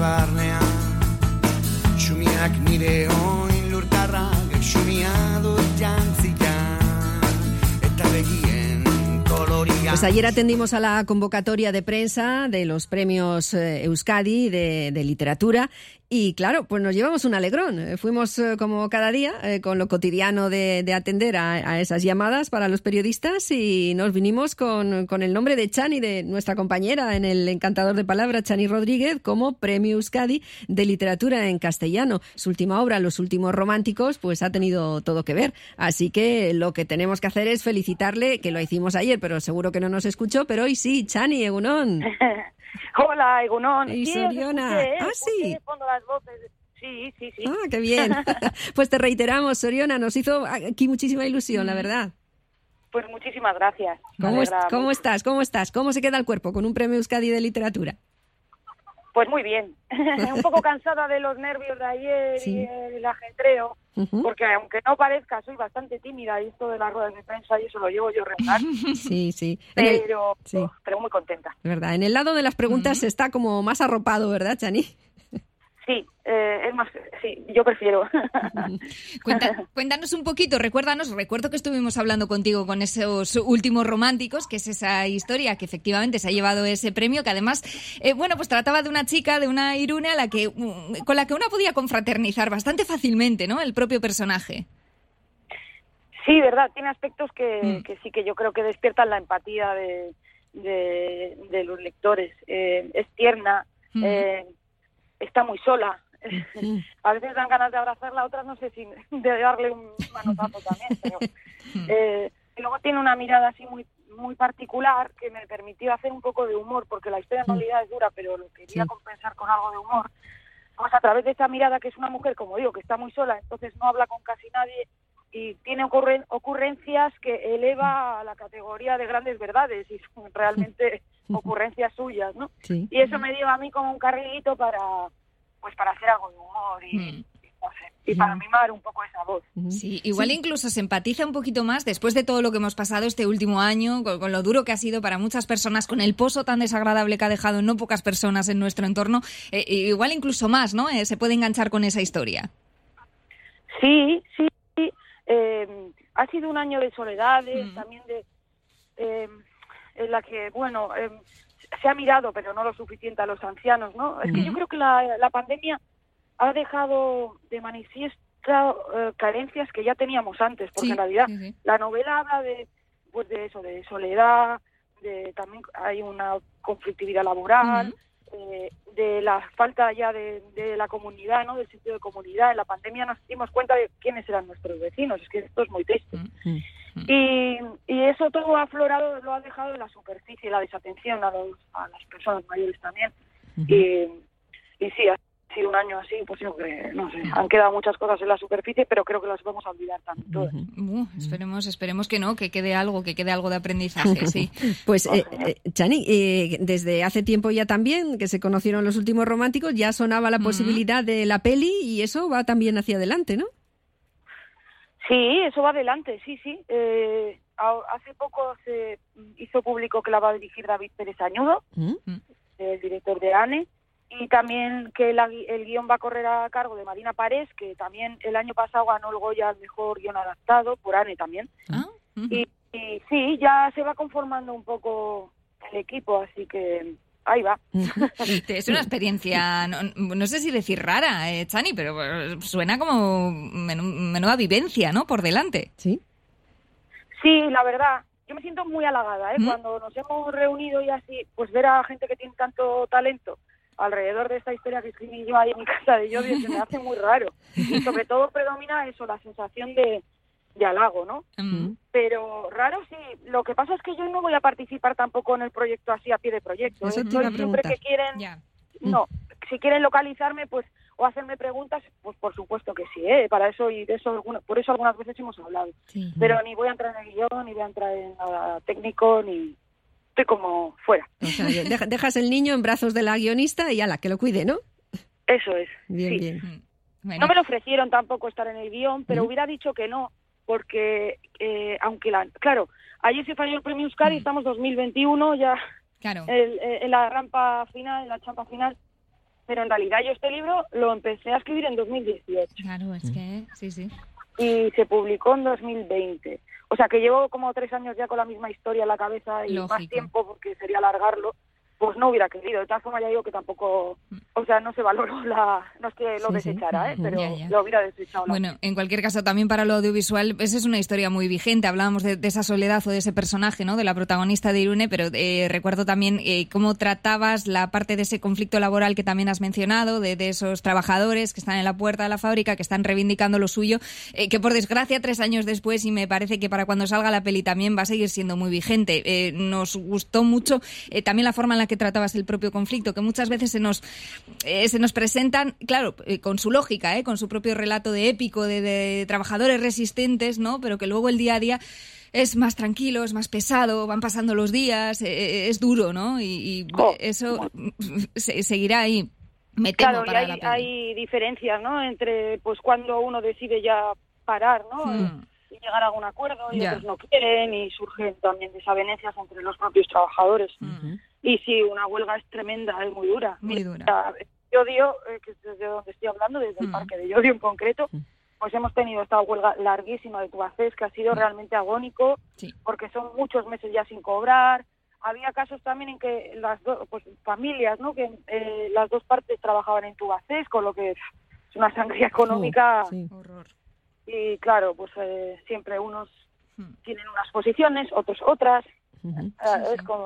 barnean, xumiak nire oin lurtarrak, xumia dut jantzikan, eta begien kolorian. Pues ayer atendimos a la convocatoria de prensa de los premios Euskadi de literatura. Y claro, pues nos llevamos un alegrón. Fuimos como cada día con lo cotidiano de atender a esas llamadas para los periodistas y nos vinimos con el nombre de Chani, de nuestra compañera en el Encantador de Palabras, Chani Rodríguez, como Premio Euskadi de Literatura en Castellano. Su última obra, Los últimos románticos, pues ha tenido todo que ver. Así que lo que tenemos que hacer es felicitarle, que lo hicimos ayer, pero seguro que no nos escuchó, pero hoy sí. Chani, egunon. Hola, Egunon. Y Soriona. Sí. Fondo las voces. Sí. Ah, qué bien. Pues te reiteramos, Soriona, nos hizo aquí muchísima ilusión, la verdad. Pues muchísimas gracias. ¿Cómo estás? ¿Cómo se queda el cuerpo con un premio Euskadi de literatura? Pues muy bien. Un poco cansada de los nervios de ayer y el ajetreo, porque aunque no parezca, soy bastante tímida y esto de las ruedas de prensa y eso lo llevo yo regular. Sí. Pero muy contenta. ¿Verdad? En el lado de las preguntas está como más arropado, ¿verdad, Chani? Sí, es más, sí, yo prefiero. Cuéntanos un poquito, recuerdo que estuvimos hablando contigo con esos últimos románticos, que es esa historia que efectivamente se ha llevado ese premio, que además, pues trataba de una chica, de una Irune con la que uno podía confraternizar bastante fácilmente, ¿no? El propio personaje. Sí, verdad, tiene aspectos que sí que yo creo que despiertan la empatía de los lectores. Es tierna, está muy sola. A veces dan ganas de abrazarla, otras no sé si de darle un manotazo también, pero y luego tiene una mirada así muy muy particular que me permitió hacer un poco de humor, porque la historia en realidad es dura, pero lo quería compensar con algo de humor. Pues a través de esa mirada, que es una mujer, como digo, que está muy sola, entonces no habla con casi nadie y tiene ocurrencias que eleva a la categoría de grandes verdades y son realmente ocurrencias suyas, ¿no? Sí. Y eso me dio a mí como un carrilito para hacer algo de humor y no sé, y para mimar un poco esa voz. Sí, igual incluso se empatiza un poquito más después de todo lo que hemos pasado este último año, con lo duro que ha sido para muchas personas, con el pozo tan desagradable que ha dejado en no pocas personas en nuestro entorno, igual incluso más, ¿no? Se puede enganchar con esa historia. Sí. Ha sido un año de soledades, también en la que, se ha mirado, pero no lo suficiente, a los ancianos, ¿no? Es que yo creo que la pandemia ha dejado de manifiesto carencias que ya teníamos antes, porque en realidad la novela habla de eso, de soledad, también hay una conflictividad laboral, de la falta ya de la comunidad, ¿no? Del sentido de comunidad. En la pandemia nos dimos cuenta de quiénes eran nuestros vecinos, es que esto es muy triste. Y eso todo ha aflorado, lo ha dejado en la superficie, la desatención a las personas mayores también. Y sí, ha sido un año así, pues yo creo que, no sé, han quedado muchas cosas en la superficie, pero creo que las vamos a olvidar también todas. Esperemos que no, que quede algo de aprendizaje, sí. Pues, Chani, desde hace tiempo ya también, que se conocieron Los últimos románticos, ya sonaba la posibilidad de la peli y eso va también hacia adelante, ¿no? Sí, eso va adelante, sí. Hace poco se hizo público que la va a dirigir David Pérez Añudo, el director de ANE, y también que el guión va a correr a cargo de Marina Parés, que también el año pasado ganó el Goya al mejor guión adaptado, por ANE también. Y sí, ya se va conformando un poco el equipo, así que ahí va. Es una experiencia, no sé si decir rara, Chani, pero suena como menuda vivencia, ¿no? Por delante. Sí, la verdad. Yo me siento muy halagada, cuando nos hemos reunido y así, pues ver a gente que tiene tanto talento alrededor de esta historia que escribí yo ahí en mi casa de Llodio, se me hace muy raro. Y sobre todo predomina eso, la sensación de halago, ¿no? Pero raro sí. Lo que pasa es que yo no voy a participar tampoco en el proyecto así a pie de proyecto. Eso te iba a siempre que quieren, si quieren localizarme, pues, o hacerme preguntas, pues por supuesto que sí, para eso por eso algunas veces hemos hablado. Pero ni voy a entrar en el guión, ni voy a entrar en nada técnico, ni estoy como fuera. O sea, dejas el niño en brazos de la guionista y ala, que lo cuide, ¿no? Eso es. Bien. Bueno. No me lo ofrecieron tampoco estar en el guión, pero hubiera dicho que no, porque aunque claro, ayer se falló el premio Euskadi, estamos 2021 ya en la rampa final, en la champa final, pero en realidad yo este libro lo empecé a escribir en 2018. Claro, es que sí. Y se publicó en 2020. O sea que llevo como 3 años ya con la misma historia en la cabeza y Lógico. más tiempo porque sería alargarlo. Pues no hubiera querido. De todas formas ya digo que tampoco, o sea, no se valoró no es que lo desechara, pero Ya. lo hubiera desechado. Bueno, en cualquier caso, también para lo audiovisual, esa es una historia muy vigente. Hablábamos de esa soledad o de ese personaje, ¿no? De la protagonista de Irune, pero recuerdo también cómo tratabas la parte de ese conflicto laboral que también has mencionado, de esos trabajadores que están en la puerta de la fábrica, que están reivindicando lo suyo, que por desgracia 3 años después, y me parece que para cuando salga la peli también va a seguir siendo muy vigente. Nos gustó mucho también la forma en la que tratabas el propio conflicto, que muchas veces se nos presentan, claro, con su lógica, con su propio relato de épico, de trabajadores resistentes, ¿no? Pero que luego el día a día es más tranquilo, es más pesado, van pasando los días, es duro, ¿no? Y eso seguirá ahí. Me temo Claro, para y la peli. hay diferencias, ¿no? Entre pues cuando uno decide ya parar, ¿no? Y llegar a algún acuerdo, y otros no quieren, y surgen también desavenencias entre los propios trabajadores. Y sí, una huelga es tremenda, es muy dura. Muy dura. Llodio, que es desde donde estoy hablando, desde el parque de Llodio en concreto, pues hemos tenido esta huelga larguísima de Tubacex, que ha sido realmente agónico, porque son muchos meses ya sin cobrar. Había casos también en que las familias, ¿no? Que las dos partes trabajaban en Tubacex, con lo que es una sangría económica. Horror. Y claro, pues siempre unos tienen unas posiciones, otros otras. Es como,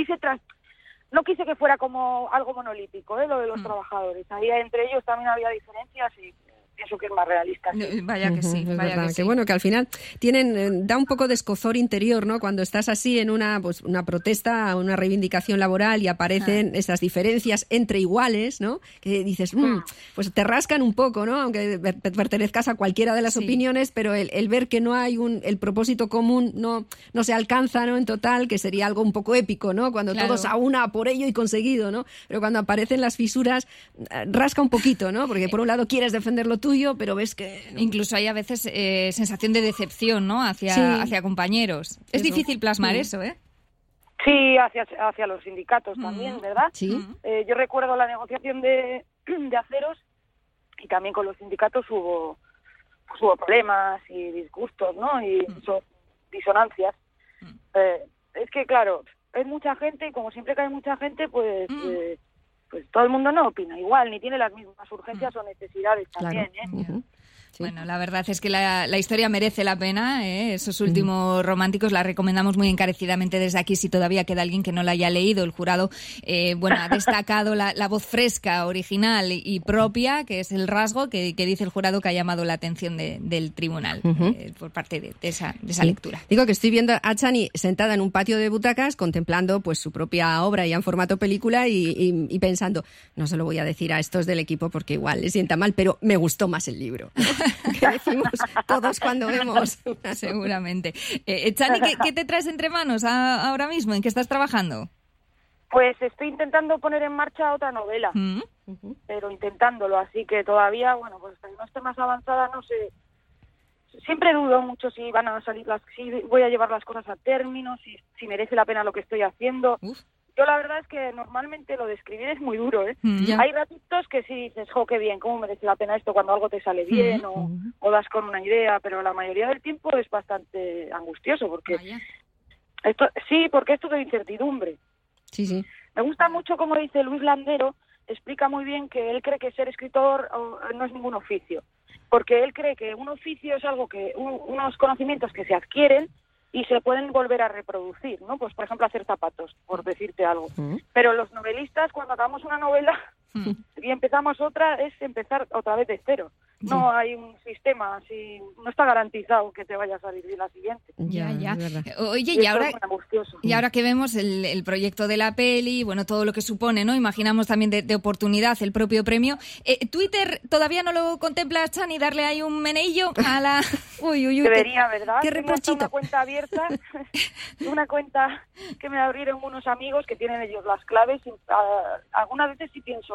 no quise que fuera como algo monolítico, lo de los trabajadores. Ahí entre ellos también había diferencias y pienso que es más realista. Sí. Vaya que sí, es vaya verdad, que sí. bueno, que al final da un poco de escozor interior, ¿no? Cuando estás así en una protesta, una reivindicación laboral y aparecen esas diferencias entre iguales, ¿no? Que dices, pues te rascan un poco, ¿no? Aunque pertenezcas a cualquiera de las opiniones, pero el ver que no hay el propósito común no se alcanza, ¿no? En total, que sería algo un poco épico, ¿no? Cuando todos a una por ello y conseguido, ¿no? Pero cuando aparecen las fisuras, rasca un poquito, ¿no? Porque por un lado quieres defender lo tuyo, pero ves que... ¿no? Incluso hay a veces sensación de decepción, ¿no? Hacia compañeros. Es difícil plasmar eso, ¿eh? Sí, hacia los sindicatos también, ¿verdad? Sí. Yo recuerdo la negociación de aceros y también con los sindicatos hubo problemas y disgustos, ¿no? Y disonancias. Es que, claro, hay mucha gente y como siempre que hay mucha gente, pues todo el mundo no opina igual, ni tiene las mismas urgencias o necesidades también, Claro. Sí. Bueno, la verdad es que la historia merece la pena, esos últimos románticos la recomendamos muy encarecidamente desde aquí si todavía queda alguien que no la haya leído. El jurado ha destacado la voz fresca, original y propia, que es el rasgo que dice el jurado que ha llamado la atención del tribunal por parte de esa lectura. Digo que estoy viendo a Chani sentada en un patio de butacas contemplando pues su propia obra ya en formato película y pensando, no se lo voy a decir a estos del equipo porque igual les sienta mal, pero me gustó más el libro. Que decimos todos cuando vemos. Seguramente. Chani, ¿qué te traes entre manos ahora mismo? ¿En qué estás trabajando? Pues estoy intentando poner en marcha otra novela, pero intentándolo, así que todavía, bueno, pues hasta que no esté más avanzada, no sé. Siempre dudo mucho si van a salir si voy a llevar las cosas a término, si merece la pena lo que estoy haciendo. Yo la verdad es que normalmente lo de escribir es muy duro, ¿eh? Hay ratitos que sí dices, jo, qué bien, cómo merece la pena esto cuando algo te sale bien o das con una idea, pero la mayoría del tiempo es bastante angustioso porque porque esto de incertidumbre. Sí. Me gusta mucho como dice Luis Landero, explica muy bien que él cree que ser escritor no es ningún oficio, porque él cree que un oficio es algo que unos conocimientos que se adquieren y se pueden volver a reproducir, ¿no? Pues, por ejemplo, hacer zapatos, por decirte algo. Pero los novelistas, cuando acabamos una novela y empezamos otra, es empezar otra vez de cero. No hay un sistema así, no está garantizado que te vaya a salir bien la siguiente. Ya. Oye, y ahora que vemos el proyecto de la peli, bueno, todo lo que supone, ¿no? Imaginamos también de oportunidad el propio premio. ¿Twitter todavía no lo contemplas, Chani, darle ahí un meneillo a la...? Uy, debería, ¿verdad? Qué reprochito. Tengo una cuenta abierta, una cuenta que me abrieron unos amigos que tienen ellos las claves. Y, algunas veces sí pienso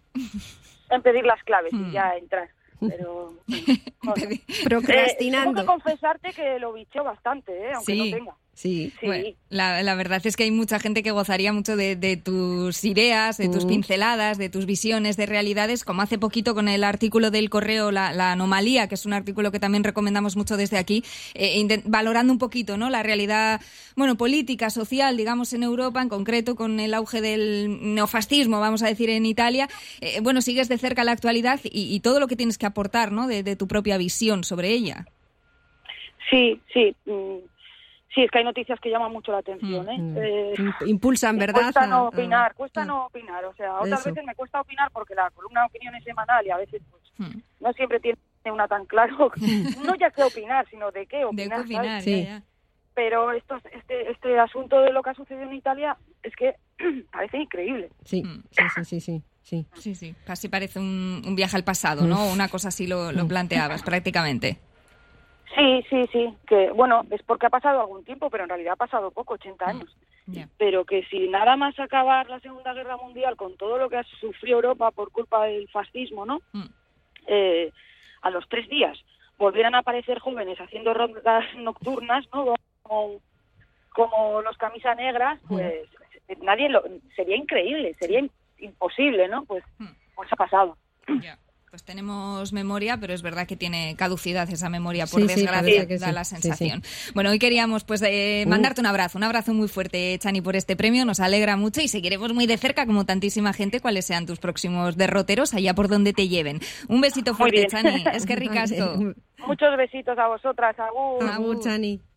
en pedir las claves y ya entrar. Pero procrastinando. Tengo que confesarte que lo bicheo bastante, aunque no tenga. Sí. Bueno, la verdad es que hay mucha gente que gozaría mucho de tus ideas, de tus pinceladas, de tus visiones de realidades, como hace poquito con el artículo del Correo La Anomalía, que es un artículo que también recomendamos mucho desde aquí, valorando un poquito, ¿no?, la realidad, bueno, política, social, digamos, en Europa, en concreto con el auge del neofascismo, vamos a decir, en Italia. Bueno, sigues de cerca la actualidad y todo lo que tienes que aportar, ¿no?, de tu propia visión sobre ella. Sí. Sí, es que hay noticias que llaman mucho la atención, ¿eh? Impulsan, ¿verdad? Cuesta no opinar, o sea, otras veces me cuesta opinar porque la columna de opinión es semanal y a veces pues no siempre tiene una tan claro, no ya qué opinar, sino de qué opinar. De qué opinar, sí. ya. Pero este asunto de lo que ha sucedido en Italia es que parece increíble. Sí. Sí, casi parece un viaje al pasado, ¿no? Una cosa así lo planteabas prácticamente. Sí, que bueno, es porque ha pasado algún tiempo, pero en realidad ha pasado poco, 80 años. Yeah. Pero que si nada más acabar la Segunda Guerra Mundial con todo lo que ha sufrido Europa por culpa del fascismo, ¿no? A los 3 días volvieran a aparecer jóvenes haciendo rondas nocturnas, ¿no? Como los Camisa Negras, pues sería increíble, sería imposible, ¿no? Pues ha pasado. Yeah. Pues tenemos memoria, pero es verdad que tiene caducidad esa memoria, por desgracia, da la sensación. Sí. Bueno, hoy queríamos pues mandarte un abrazo muy fuerte, Chani, por este premio, nos alegra mucho y seguiremos muy de cerca, como tantísima gente, cuáles sean tus próximos derroteros, allá por donde te lleven. Un besito fuerte, Chani, es que ricasco. Muchos besitos a vosotras, agur. Agur, Chani.